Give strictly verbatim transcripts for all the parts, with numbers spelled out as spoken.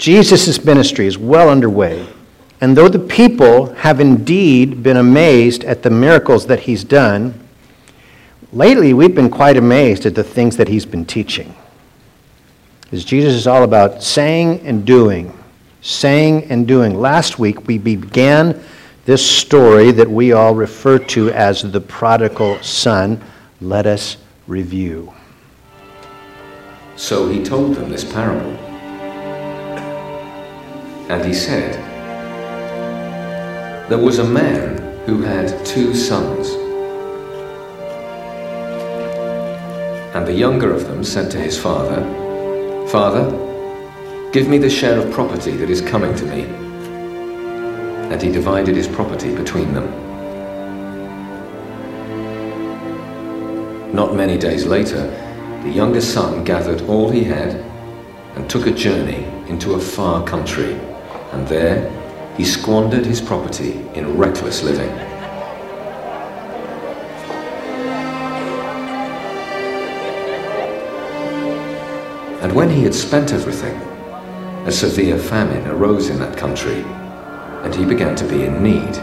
Jesus' ministry is well underway. And though the people have indeed been amazed at the miracles that he's done, lately we've been quite amazed at the things that he's been teaching. Because Jesus is all about saying and doing, saying and doing. Last week we began this story that we all refer to as the prodigal son. Let us review. So he told them this parable. And he said, there was a man who had two sons. And the younger of them said to his father, Father, give me the share of property that is coming to me. And he divided his property between them. Not many days later, the younger son gathered all he had and took a journey into a far country, and there he squandered his property in reckless living. And when he had spent everything, a severe famine arose in that country, and he began to be in need.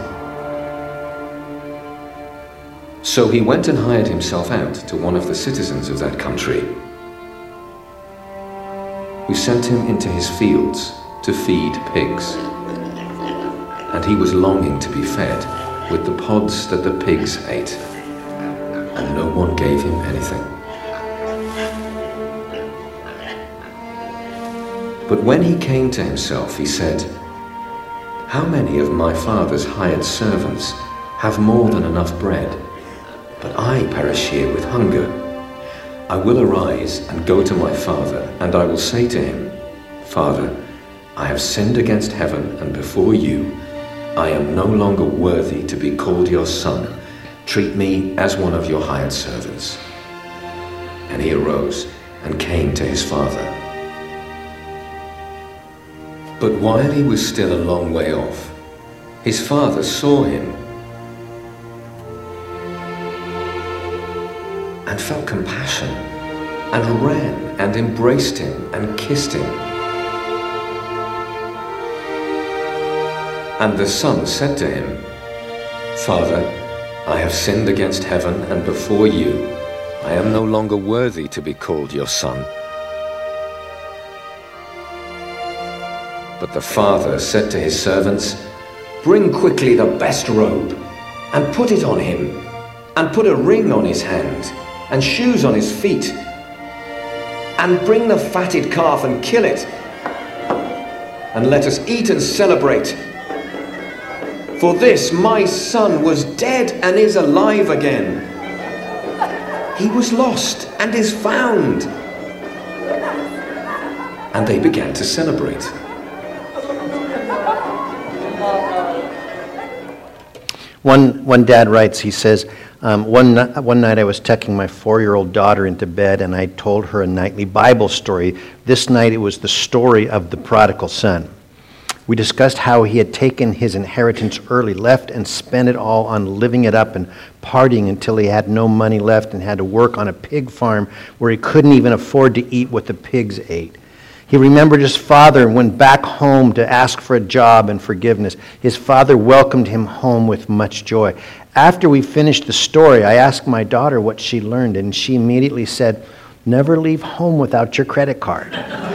So he went and hired himself out to one of the citizens of that country, who sent him into his fields to feed pigs. And he was longing to be fed with the pods that the pigs ate, and no one gave him anything. But when he came to himself, he said, how many of my father's hired servants have more than enough bread, but I perish here with hunger? I will arise and go to my father, and I will say to him, Father, I have sinned against heaven and before you. I am no longer worthy to be called your son. Treat me as one of your hired servants. And he arose and came to his father. But while he was still a long way off, his father saw him and felt compassion, and ran and embraced him and kissed him. And the son said to him, Father, I have sinned against heaven and before you. I am no longer worthy to be called your son. But the father said to his servants, bring quickly the best robe, and put it on him, and put a ring on his hand, and shoes on his feet. And bring the fatted calf and kill it, and let us eat and celebrate. For this my son was dead and is alive again. He was lost and is found. And they began to celebrate. One, one dad writes, he says, um, one, one night I was tucking my four-year-old daughter into bed, and I told her a nightly Bible story. This night it was the story of the prodigal son. We discussed how he had taken his inheritance early, left and spent it all on living it up and partying until he had no money left and had to work on a pig farm where he couldn't even afford to eat what the pigs ate. He remembered his father and went back home to ask for a job and forgiveness. His father welcomed him home with much joy. After we finished the story, I asked my daughter what she learned, and she immediately said, never leave home without your credit card.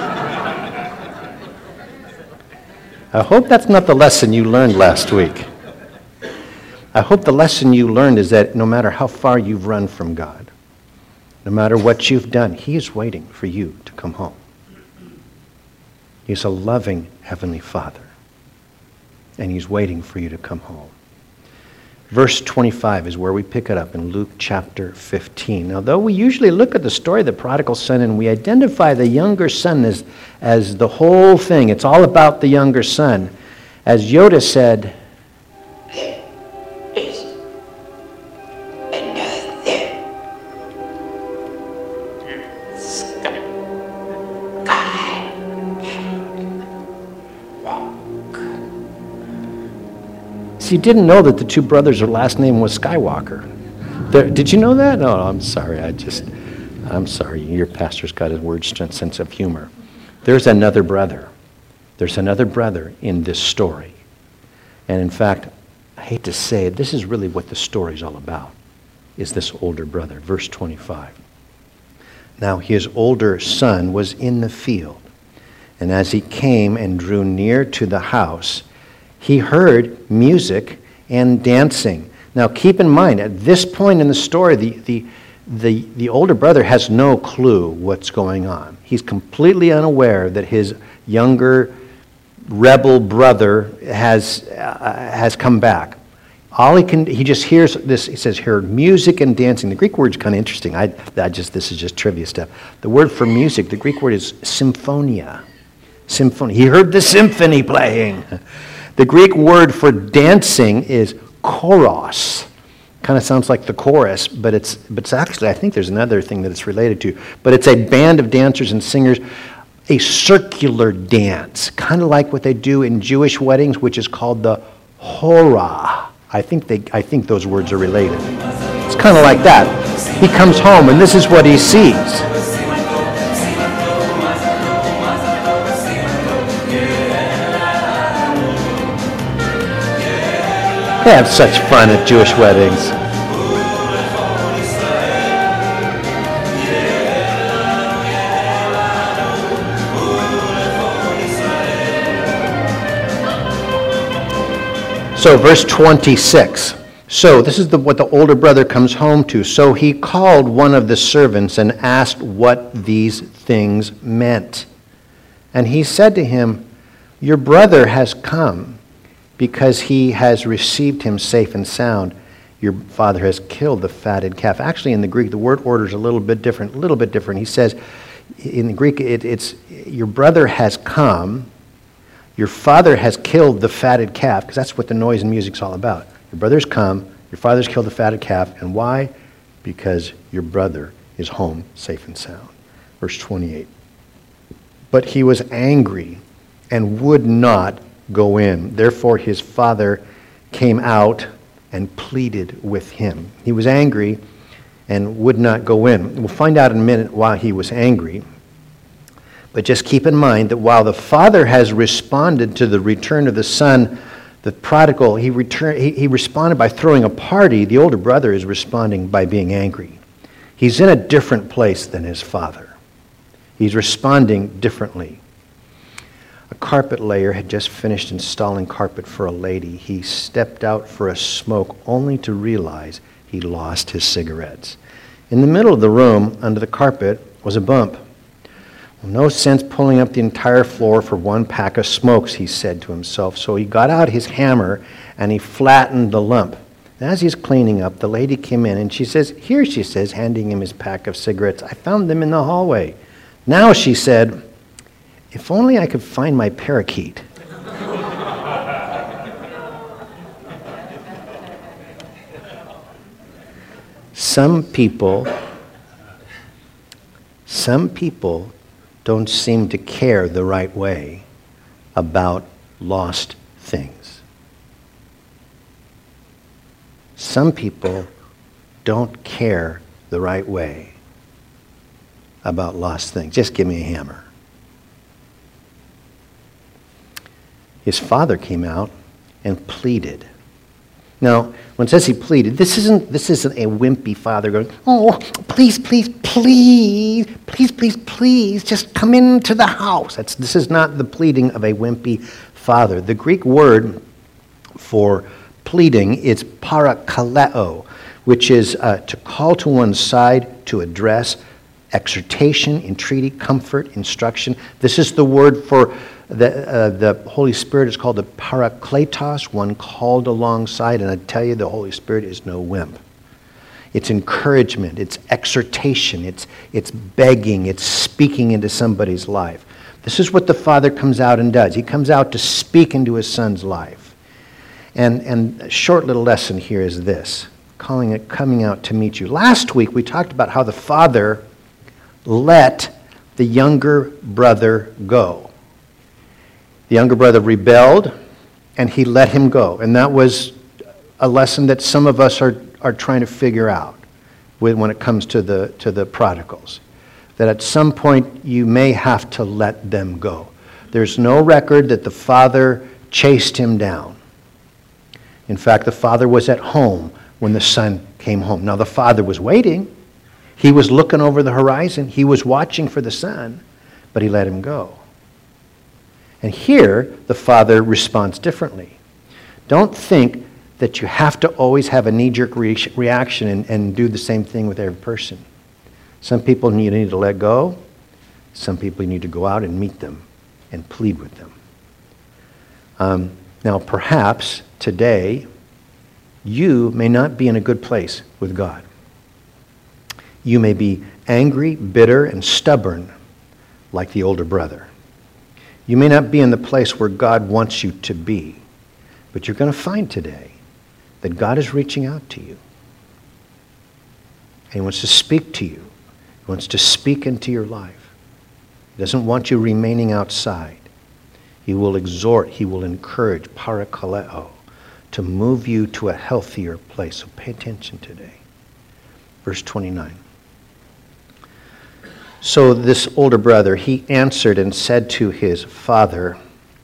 I hope that's not the lesson you learned last week. I hope the lesson you learned is that no matter how far you've run from God, no matter what you've done, He is waiting for you to come home. He's a loving Heavenly Father, and He's waiting for you to come home. Verse twenty-five is where we pick it up in Luke chapter fifteen. Now, though we usually look at the story of the prodigal son and we identify the younger son as, as the whole thing, it's all about the younger son. As Yoda said, you didn't know that the two brothers, their last name was Skywalker. There, did you know that? No, I'm sorry. I just, I'm sorry. Your pastor's got a weird sense of humor. There's another brother. There's another brother in this story. And in fact, I hate to say it, this is really what the story's all about, is this older brother. Verse twenty-five. Now his older son was in the field, and as he came and drew near to the house, he heard music and dancing. Now keep in mind, at this point in the story, the, the, the, the older brother has no clue what's going on. He's completely unaware that his younger rebel brother has, uh, has come back. All he can, he just hears this, he says, heard music and dancing. The Greek word's kind of interesting. I, I just, this is just trivia stuff. The word for music, the Greek word is symphonia. Symphony. He heard the symphony playing. The Greek word for dancing is choros. Kind of sounds like the chorus, but it's, but it's actually, I think there's another thing that it's related to. But it's a band of dancers and singers, a circular dance, kind of like what they do in Jewish weddings, which is called the hora. I think they, I think those words are related. It's kind of like that. He comes home, and this is what he sees. They have such fun at Jewish weddings. So verse twenty-six. So this is the, what the older brother comes home to. So he called one of the servants and asked what these things meant. And he said to him, your brother has come because he has received him safe and sound. Your father has killed the fatted calf. Actually, in the Greek, the word order is a little bit different, a little bit different. He says, in the Greek, it, it's, your brother has come. Your father has killed the fatted calf, because that's what the noise and music's all about. Your brother's come, your father's killed the fatted calf, and why? Because your brother is home safe and sound. Verse twenty-eight. But he was angry and would not go in. Therefore his father came out and pleaded with him. He was angry and would not go in. We'll find out in a minute why he was angry. But just keep in mind that while the father has responded to the return of the son, the prodigal, he, returned, he, he responded by throwing a party. The older brother is responding by being angry. He's in a different place than his father. He's responding differently. A carpet layer had just finished installing carpet for a lady. He stepped out for a smoke only to realize he lost his cigarettes. In the middle of the room, under the carpet, was a bump. No sense pulling up the entire floor for one pack of smokes, he said to himself. So he got out his hammer and he flattened the lump. As he's cleaning up, the lady came in and she says, here, she says, handing him his pack of cigarettes. I found them in the hallway. Now, she said, if only I could find my parakeet. Some people, some people don't seem to care the right way about lost things. Some people don't care the right way about lost things. Just give me a hammer. His father came out and pleaded. Now, when it says he pleaded, this isn't, this isn't a wimpy father going, oh, please, please, please, please, please, please, just come into the house. That's, this is not the pleading of a wimpy father. The Greek word for pleading is parakaleo, which is uh, to call to one's side, to address, exhortation, entreaty, comfort, instruction. This is the word for the, uh, the Holy Spirit is called the parakletos, one called alongside. And I tell you, the Holy Spirit is no wimp. It's encouragement, it's exhortation, it's, it's begging, it's speaking into somebody's life. This is what the Father comes out and does. He comes out to speak into his Son's life. And, and a short little lesson here is this, calling it coming out to meet you. Last week we talked about how the Father let the younger brother go. The younger brother rebelled, and he let him go. And that was a lesson that some of us are, are trying to figure out with, when it comes to the, to the prodigals. That at some point you may have to let them go. There's no record that the father chased him down. In fact, the father was at home when the son came home. Now, the father was waiting. He was looking over the horizon. He was watching for the son, but he let him go. And here, the father responds differently. Don't think that you have to always have a knee-jerk re- reaction and, and do the same thing with every person. Some people need, need to let go. Some people need to go out and meet them and plead with them. Um, now, perhaps today, you may not be in a good place with God. You may be angry, bitter, and stubborn like the older brother. You may not be in the place where God wants you to be, but you're going to find today that God is reaching out to you. And He wants to speak to you. He wants to speak into your life. He doesn't want you remaining outside. He will exhort, He will encourage, parakaleo, to move you to a healthier place. So pay attention today. Verse twenty-nine. So this older brother, he answered and said to his father,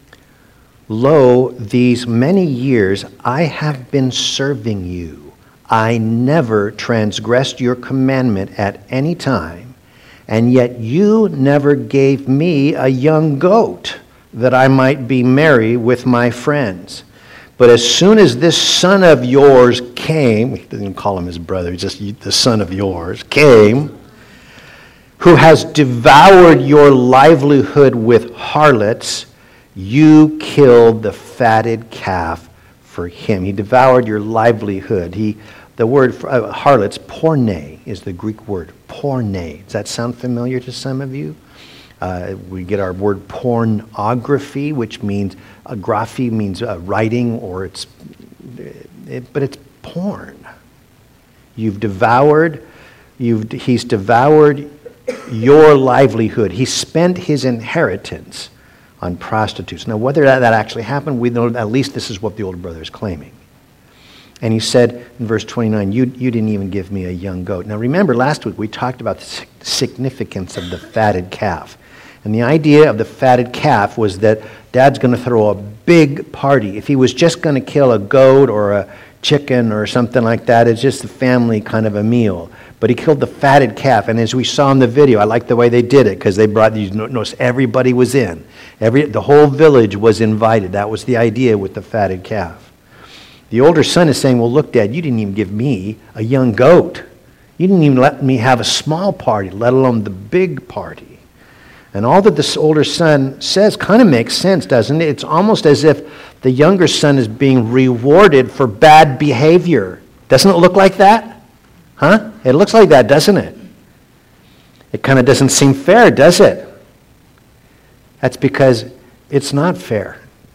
Lo, these many years I have been serving you. I never transgressed your commandment at any time, and yet you never gave me a young goat that I might be merry with my friends. But as soon as this son of yours came, he didn't call him his brother, just the son of yours, came, who has devoured your livelihood with harlots, you killed the fatted calf for him. He devoured your livelihood. He, the word for, uh, harlots, porne, is the Greek word, porne. Does that sound familiar to some of you? Uh, we get our word pornography, which means, uh, graphy means uh, writing, or it's, it, but it's porn. You've devoured, you've, he's devoured your livelihood. He spent his inheritance on prostitutes. Now, whether that, that actually happened, we know at least this is what the older brother is claiming. And he said in verse twenty-nine, you, you didn't even give me a young goat. Now, remember last week we talked about the significance of the fatted calf. And the idea of the fatted calf was that Dad's going to throw a big party. If he was just going to kill a goat or a chicken or something like that, it's just a family kind of a meal. But he killed the fatted calf, and as we saw in the video, I like the way they did it, because they brought these, notice everybody was in. Every, the whole village was invited. That was the idea with the fatted calf. The older son is saying, well, look, Dad, you didn't even give me a young goat. You didn't even let me have a small party, let alone the big party. And all that this older son says kind of makes sense, doesn't it? It's almost as if the younger son is being rewarded for bad behavior. Doesn't it look like that? Huh? It looks like that, doesn't it? It kind of doesn't seem fair, does it? That's because it's not fair.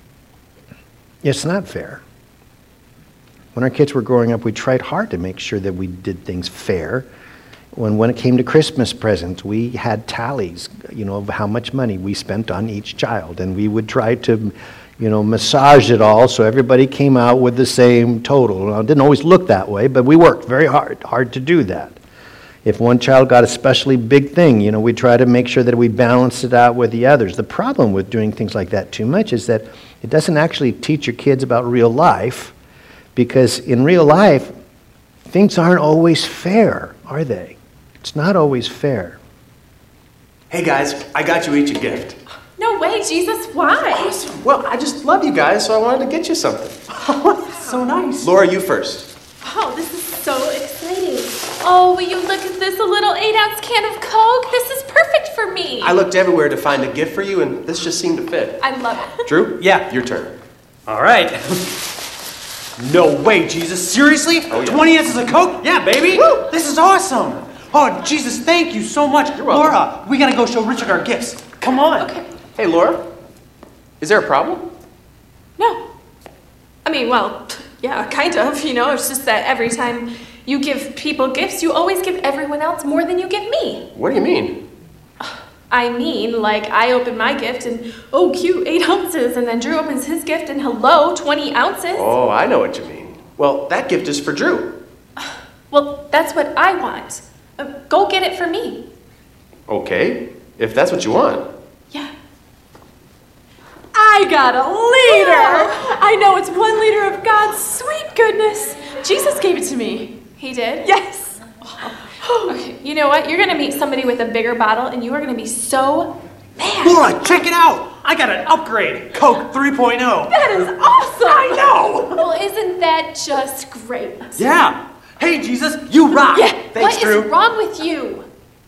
It's not fair. When our kids were growing up, we tried hard to make sure that we did things fair. When, when it came to Christmas presents, we had tallies, you know, of how much money we spent on each child. And we would try to, you know, massage it all so everybody came out with the same total. Now, it didn't always look that way, but we worked very hard, hard to do that. If one child got a especially big thing, you know, we try to make sure that we balance it out with the others. The problem with doing things like that too much is that it doesn't actually teach your kids about real life, because in real life, things aren't always fair, are they? It's not always fair. Hey guys, I got you each a gift. No way, Jesus, why? Awesome. Well, I just love you guys, so I wanted to get you something. Oh, that's so nice. Laura, you first. Oh, this is so exciting. Oh, will you look at this, a little eight ounce can of Coke? This is perfect for me. I looked everywhere to find a gift for you, and this just seemed to fit. I love it. Drew? Yeah. Your turn. All right. No way, Jesus. Seriously? Oh, yeah. twenty ounces of Coke? Yeah, baby. Woo! This is awesome. Oh, Jesus, thank you so much. You're welcome. Laura, we got to go show Richard our gifts. Come on. Okay. Hey, Laura, is there a problem? No. I mean, well, yeah, kind of, you know. It's just that every time you give people gifts, you always give everyone else more than you give me. What do you mean? I mean, like, I open my gift and, oh, cute, eight ounces. And then Drew opens his gift and, hello, twenty ounces. Oh, I know what you mean. Well, that gift is for Drew. Well, that's what I want. Uh, go get it for me. Okay, if that's what you want. Yeah. I got a liter. I know it's one liter of God's sweet goodness. Jesus gave it to me. He did? Yes. Okay, you know what? You're going to meet somebody with a bigger bottle, and you are going to be so mad. Laura, check it out. I got an upgrade. Coke three point oh. That is awesome. I know. Well, isn't that just great? Yeah. Hey, Jesus, you rock. Yeah. Thanks, What Drew. is wrong with you?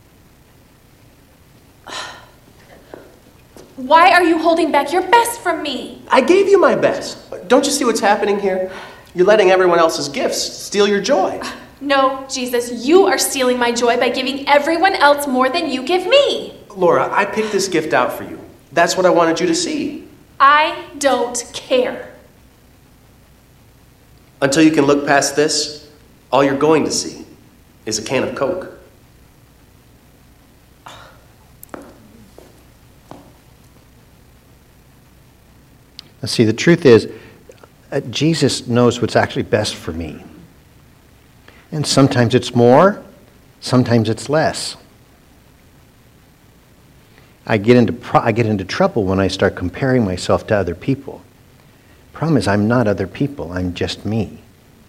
Why are you holding back your best from me? I gave you my best. Don't you see what's happening here? You're letting everyone else's gifts steal your joy. No, Jesus, you are stealing my joy by giving everyone else more than you give me. Laura, I picked this gift out for you. That's what I wanted you to see. I don't care. Until you can look past this, all you're going to see is a can of Coke. Now, see, the truth is, uh, Jesus knows what's actually best for me. And sometimes it's more, sometimes it's less. I get into pro- I get into trouble when I start comparing myself to other people. Problem is, I'm not other people, I'm just me.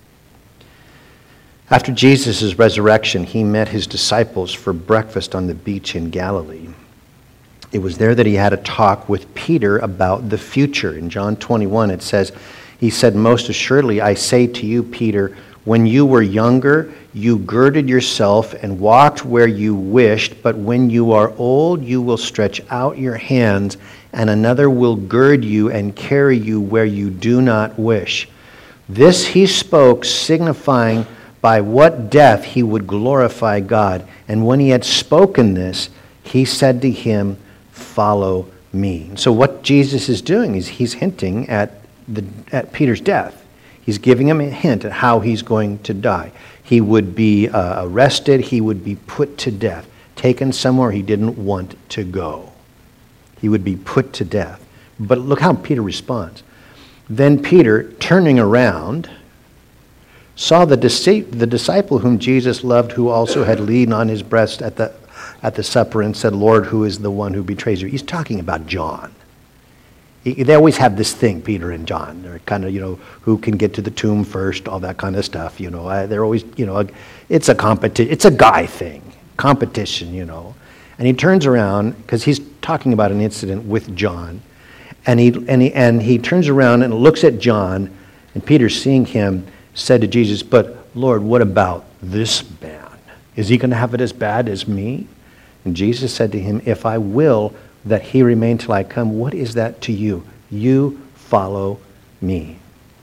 After Jesus' resurrection, he met his disciples for breakfast on the beach in Galilee. It was there that he had a talk with Peter about the future. In John twenty-one, it says, he said, "Most assuredly, I say to you, Peter, when you were younger, you girded yourself and walked where you wished, but when you are old, you will stretch out your hands, and another will gird you and carry you where you do not wish." This he spoke, signifying by what death he would glorify God. And when he had spoken this, he said to him, "Follow me." So what Jesus is doing is he's hinting at the at Peter's death. He's giving him a hint at how he's going to die. He would be uh, arrested. He would be put to death, taken somewhere he didn't want to go. He would be put to death. But look how Peter responds. Then Peter, turning around, saw the, dece- the disciple whom Jesus loved, who also had leaned on his breast at the at the supper and said, "Lord, who is the one who betrays you?" He's talking about John. He, they always have this thing, Peter and John. They're kind of, you know, who can get to the tomb first, all that kind of stuff, you know. I, they're always, you know, it's a competition. It's a guy thing, competition, you know. And he turns around, because he's talking about an incident with John, and he, and, he, and he turns around and looks at John, and Peter, seeing him, said to Jesus, "But Lord, what about this man? Is he going to have it as bad as me?" And Jesus said to him, "If I will that he remain till I come, what is that to you? You follow me."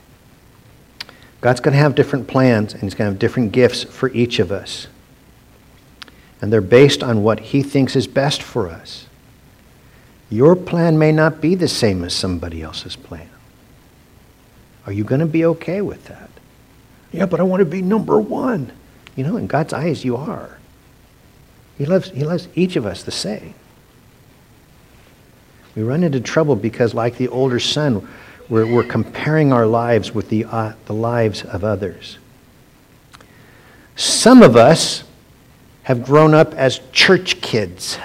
God's going to have different plans, and he's going to have different gifts for each of us. And they're based on what he thinks is best for us. Your plan may not be the same as somebody else's plan. Are you going to be okay with that? "Yeah, but I want to be number one." You know, in God's eyes, you are. He loves, he loves each of us the same. We run into trouble because, like the older son, we're, we're comparing our lives with the, uh, the lives of others. Some of us have grown up as church kids.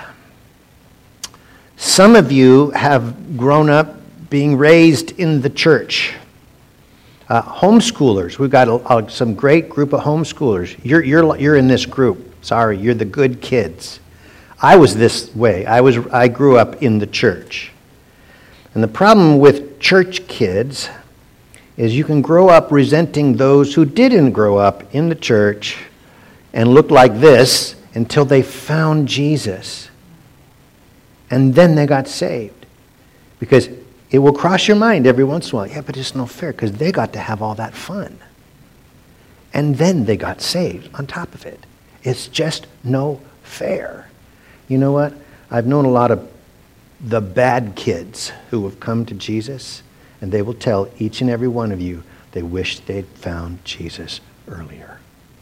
Some of you have grown up being raised in the church. Uh, homeschoolers, we've got a, a, some great group of homeschoolers. You're, you're, you're in this group. Sorry, you're the good kids. I was this way. I was. I grew up in the church. And the problem with church kids is you can grow up resenting those who didn't grow up in the church and look like this until they found Jesus. And then they got saved. Because it will cross your mind every once in a while, "Yeah, but it's no fair because they got to have all that fun. And then they got saved on top of it. It's just no fair." You know what? I've known a lot of the bad kids who have come to Jesus, and they will tell each and every one of you they wish they'd found Jesus earlier.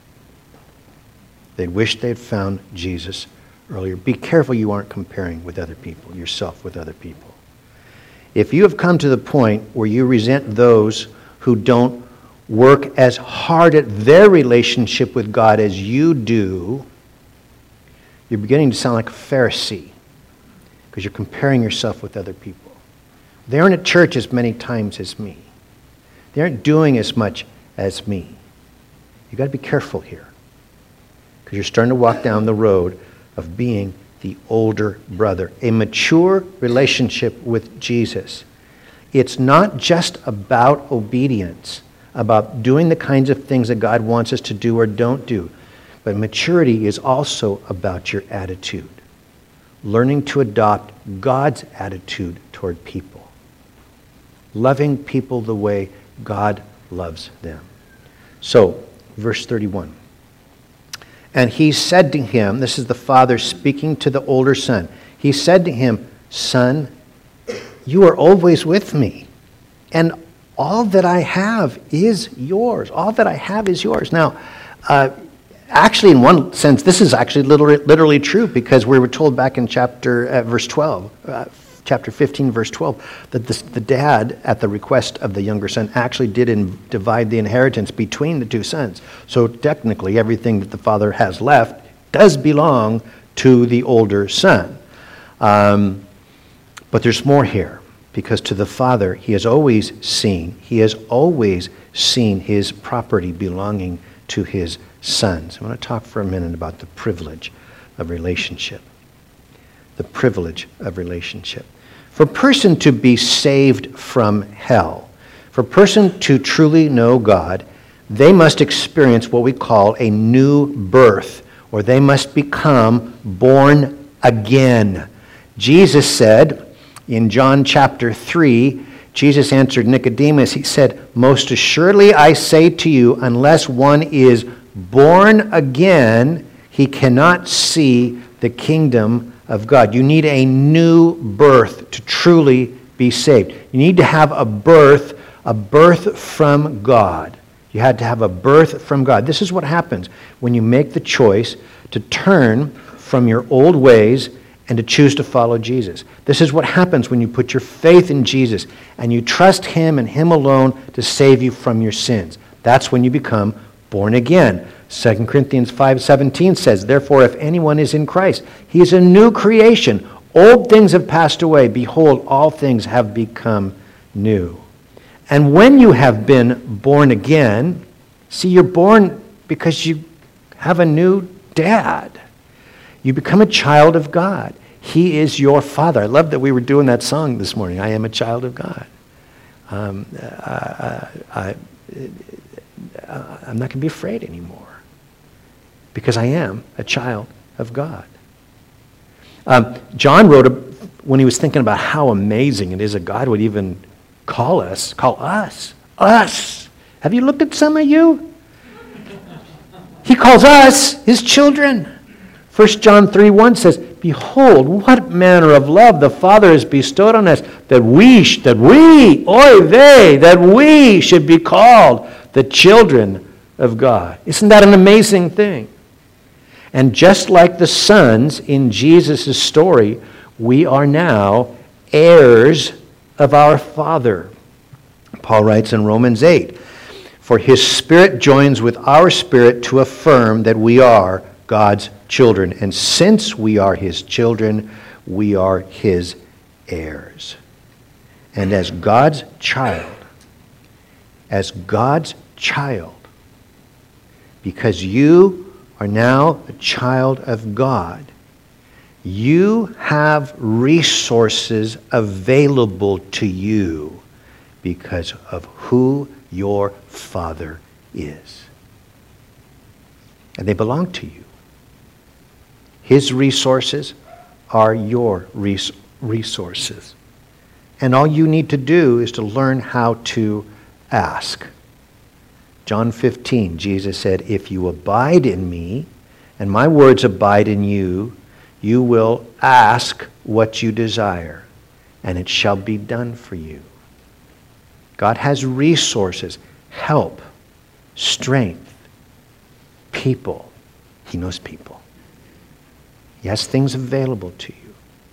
They wish they'd found Jesus earlier. Be careful you aren't comparing with other people, yourself with other people. If you have come to the point where you resent those who don't work as hard at their relationship with God as you do, you're beginning to sound like a Pharisee because you're comparing yourself with other people. They aren't at church as many times as me. They aren't doing as much as me. You've got to be careful here, because you're starting to walk down the road of being the older brother. A mature relationship with Jesus. It's not just about obedience, about doing the kinds of things that God wants us to do or don't do. But maturity is also about your attitude. Learning to adopt God's attitude toward people. Loving people the way God loves them. So, verse thirty-one. And he said to him, this is the father speaking to the older son. He said to him, "Son, you are always with me, and all that I have is yours. All that I have is yours." Now, uh, actually, in one sense, this is actually literally, literally true, because we were told back in chapter uh, verse twelve, uh, chapter fifteen, verse twelve, that this, the dad, at the request of the younger son, actually did in, divide the inheritance between the two sons. So technically, everything that the father has left does belong to the older son. Um, but there's more here, because to the father, he has always seen, he has always seen his property belonging to his sons. I want to talk for a minute about the privilege of relationship. The privilege of relationship. For a person to be saved from hell, for a person to truly know God, they must experience what we call a new birth, or they must become born again. Jesus said in John chapter three, Jesus answered Nicodemus, he said, "Most assuredly I say to you, unless one is born again, he cannot see the kingdom of God." You need a new birth to truly be saved. You need to have a birth, a birth from God. You had to have a birth from God. This is what happens when you make the choice to turn from your old ways and to choose to follow Jesus. This is what happens when you put your faith in Jesus and you trust him and him alone to save you from your sins. That's when you become born again. Second Corinthians five seventeen says, "Therefore, if anyone is in Christ, he is a new creation. Old things have passed away. Behold, all things have become new." And when you have been born again, see, you're born because you have a new dad. You become a child of God. He is your father. I love that we were doing that song this morning, "I am a child of God." Um, uh, I, uh, I'm not going to be afraid anymore, because I am a child of God. Um, John wrote, a, when he was thinking about how amazing it is that God would even call us, call us, us. Have you looked at some of you? He calls us his children. First John three one says, "Behold, what manner of love the Father has bestowed on us, that we, that we, oy vey, that we should be called the children of God." Isn't that an amazing thing? And just like the sons in Jesus' story, we are now heirs of our Father. Paul writes in Romans eight, "For his Spirit joins with our spirit to affirm that we are God's children. And since we are his children, we are his heirs." And as God's child, as God's child, because you are now a child of God, you have resources available to you because of who your Father is. And they belong to you. His resources are your res- resources. And all you need to do is to learn how to ask. John fifteen, Jesus said, "If you abide in me, and my words abide in you, you will ask what you desire, and it shall be done for you." God has resources, help, strength, people. He knows people. He has things available to you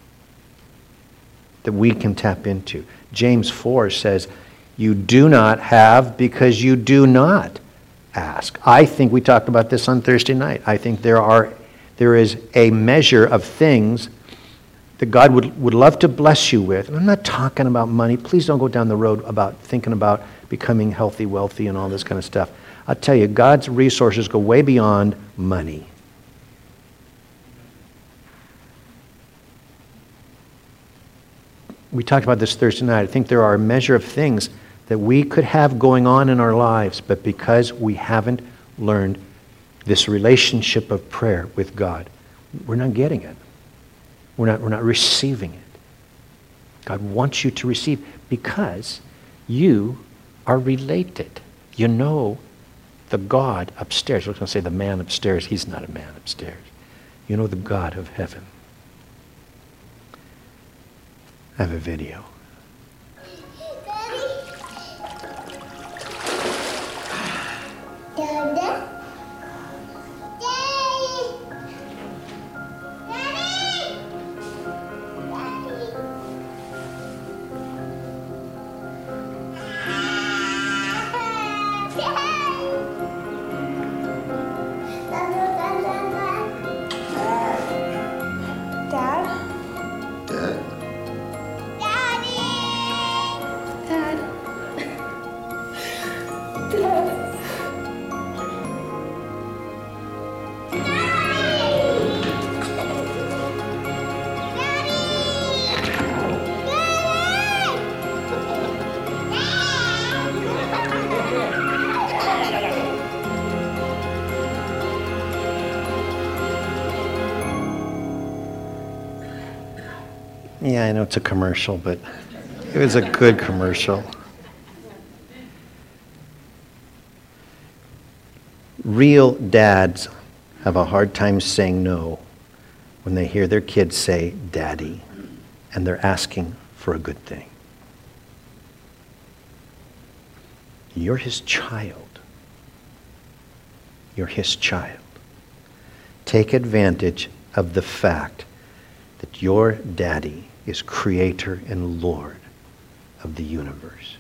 that we can tap into. James four says, "You do not have because you do not ask." I think we talked about this on Thursday night. I think there are there is a measure of things that God would, would love to bless you with. And I'm not talking about money. Please don't go down the road about thinking about becoming healthy, wealthy, and all this kind of stuff. I'll tell you, God's resources go way beyond money. We talked about this Thursday night. I think there are a measure of things that we could have going on in our lives, but because we haven't learned this relationship of prayer with God, we're not getting it. We're not, we're not receiving it. God wants you to receive because you are related. You know the God upstairs. I was going to say the man upstairs. He's not a man upstairs. You know the God of heaven. I have a video. Yeah, I know it's a commercial, but it was a good commercial. Real dads have a hard time saying no when they hear their kids say daddy and they're asking for a good thing. You're his child. You're his child. Take advantage of the fact that your daddy is creator and Lord of the universe.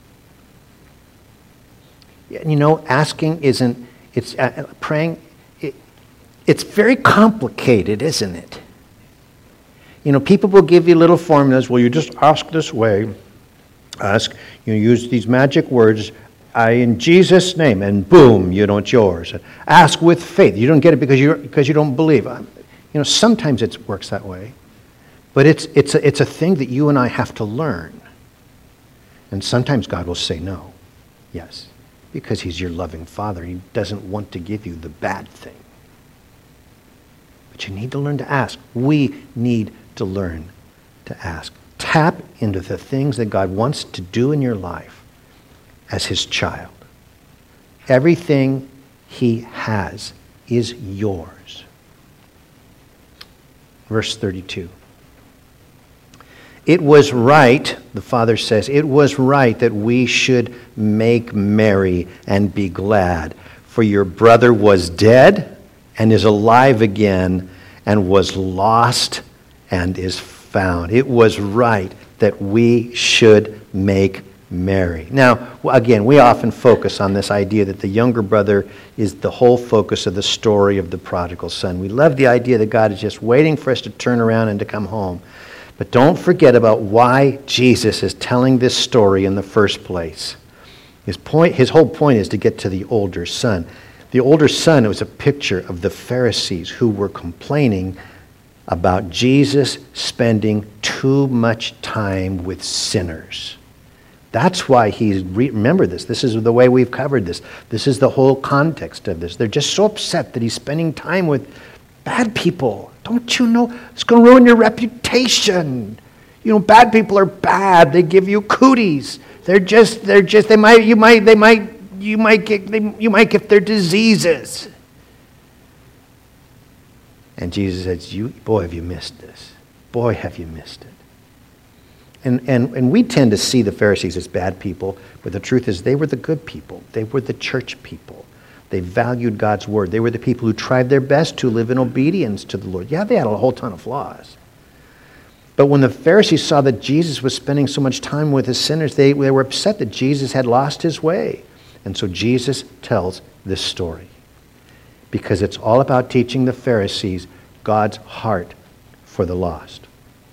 You know, asking isn't, it's uh, praying, it, it's very complicated, isn't it? You know, people will give you little formulas. Well, you just ask this way. Ask, you use these magic words, I in Jesus' name, and boom, you know, it's yours. Ask with faith. You don't get it because you because you don't believe. You know, sometimes it works that way. But it's, it's, a, it's a thing that you and I have to learn. And sometimes God will say no. Yes. Because he's your loving Father. He doesn't want to give you the bad thing. But you need to learn to ask. We need to learn to ask. Tap into the things that God wants to do in your life as his child. Everything he has is yours. Verse thirty-two. It was right, the Father says, it was right that we should make merry and be glad. For your brother was dead and is alive again, and was lost and is found. It was right that we should make merry. Now, again, we often focus on this idea that the younger brother is the whole focus of the story of the prodigal son. We love the idea that God is just waiting for us to turn around and to come home. But don't forget about why Jesus is telling this story in the first place. His point, his whole point is to get to the older son. The older son, it was a picture of the Pharisees who were complaining about Jesus spending too much time with sinners. That's why he's, remember this, this is the way we've covered this. This is the whole context of this. They're just so upset that he's spending time with bad people. Don't you know? It's going to ruin your reputation. You know, bad people are bad. They give you cooties. They're just, they're just, they might, you might, they might, you might get, they, you might get their diseases. And Jesus says, "You, boy, have you missed this. Boy, have you missed it." And, and, and we tend to see the Pharisees as bad people, but the truth is they were the good people. They were the church people. They valued God's word. They were the people who tried their best to live in obedience to the Lord. Yeah, they had a whole ton of flaws. But when the Pharisees saw that Jesus was spending so much time with his sinners, they, they were upset that Jesus had lost his way. And so Jesus tells this story because it's all about teaching the Pharisees God's heart for the lost.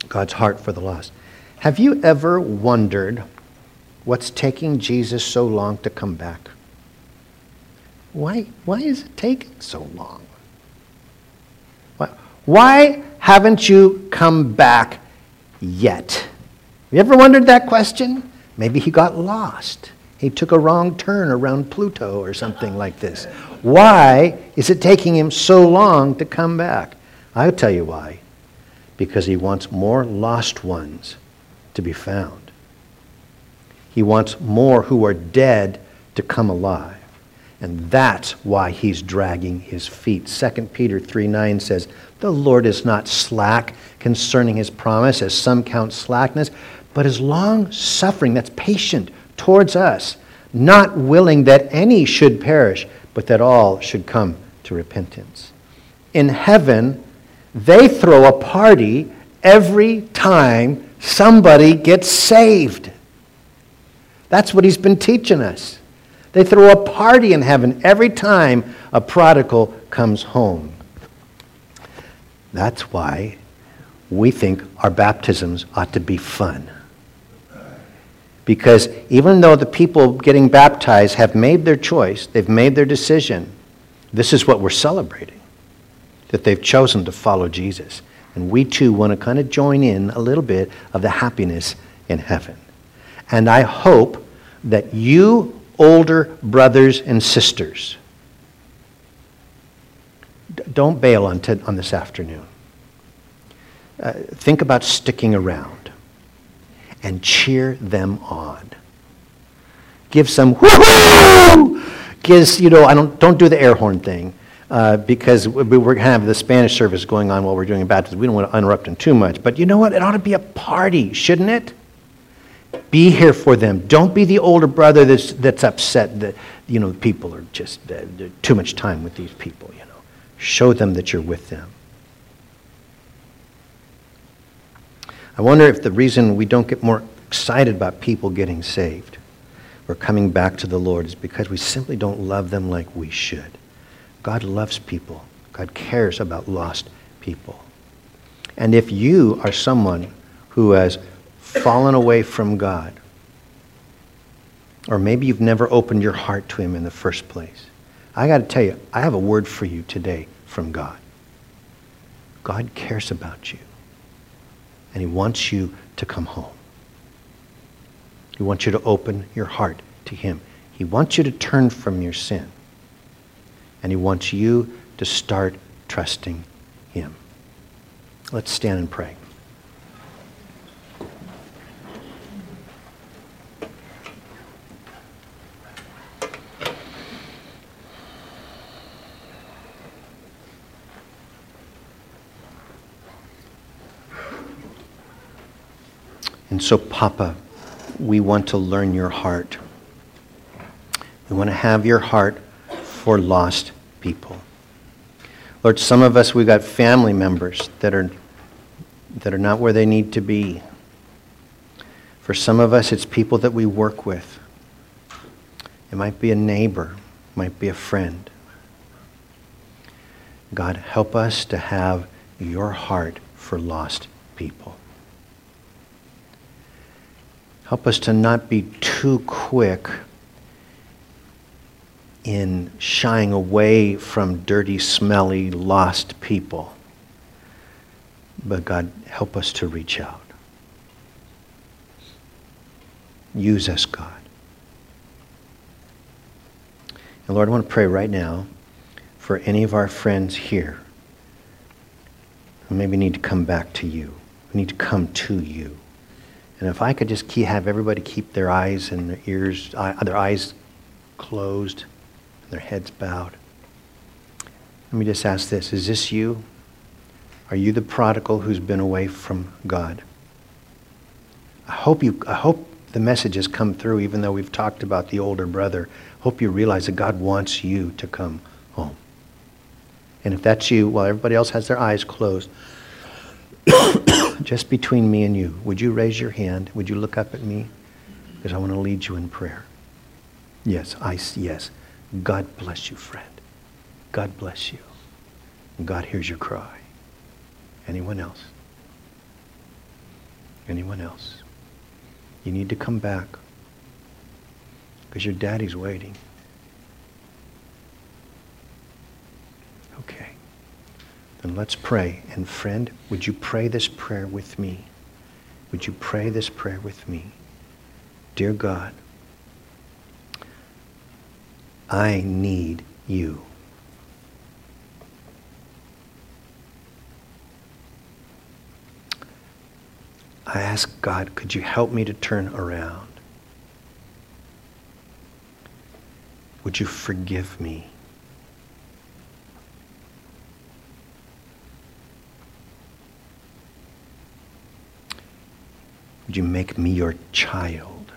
God's heart for the lost. Have you ever wondered what's taking Jesus so long to come back? Why, why is it taking so long? Why, why haven't you come back yet? You ever wondered that question? Maybe he got lost. He took a wrong turn around Pluto or something like this. Why is it taking him so long to come back? I'll tell you why. Because he wants more lost ones to be found. He wants more who are dead to come alive. And that's why he's dragging his feet. Second Peter three nine says, "The Lord is not slack concerning his promise, as some count slackness, but is long-suffering," that's patient, "towards us, not willing that any should perish, but that all should come to repentance." In heaven, they throw a party every time somebody gets saved. That's what he's been teaching us. They throw a party in heaven every time a prodigal comes home. That's why we think our baptisms ought to be fun. Because even though the people getting baptized have made their choice, they've made their decision, this is what we're celebrating, that they've chosen to follow Jesus. And we too want to kind of join in a little bit of the happiness in heaven. And I hope that you older brothers and sisters, d- don't bail on, t- on this afternoon. Uh, think about sticking around and cheer them on. Give some whoo-hoo! Gives, you know, I don't, don't do the air horn thing uh, because we, we're going to have the Spanish service going on while we're doing baptism. We don't want to interrupt them too much. But you know what? It ought to be a party, shouldn't it? Be here for them. Don't be the older brother that's, that's upset that, you know, people are just uh, too much time with these people, you know. Show them that you're with them. I wonder if the reason we don't get more excited about people getting saved or coming back to the Lord is because we simply don't love them like we should. God loves people. God cares about lost people. And if you are someone who has fallen away from God, or maybe you've never opened your heart to him in the first place, I got to tell you, I have a word for you today from God. God cares about you, and he wants you to come home. He wants you to open your heart to him. He wants you to turn from your sin, and he wants you to start trusting him. Let's stand and pray. And so, Papa, we want to learn your heart. We want to have your heart for lost people. Lord, some of us, we've got family members that are, that are not where they need to be. For some of us, it's people that we work with. It might be a neighbor, it might be a friend. God, help us to have your heart for lost people. Help us to not be too quick in shying away from dirty, smelly, lost people. But God, help us to reach out. Use us, God. And Lord, I want to pray right now for any of our friends here who maybe need to come back to you, who need to come to you. And if I could just keep, have everybody keep their eyes and their ears, their eyes closed, and their heads bowed. Let me just ask this. Is this you? Are you the prodigal who's been away from God? I hope you, I hope the message has come through, even though we've talked about the older brother. I hope you realize that God wants you to come home. And if that's you, while everybody else has their eyes closed, just between me and you, would you raise your hand? Would you look up at me? Because I want to lead you in prayer. Yes, I yes. God bless you, friend. God bless you. God hears your cry. Anyone else? Anyone else? You need to come back because your daddy's waiting. Okay. Then let's pray. And friend, would you pray this prayer with me? Would you pray this prayer with me? Dear God, I need you. I ask God, could you help me to turn around? Would you forgive me? Would you make me your child?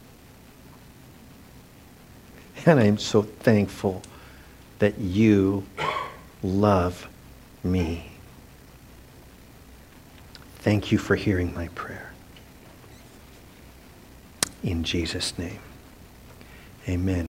And I am so thankful that you love me. Thank you for hearing my prayer. In Jesus' name, amen.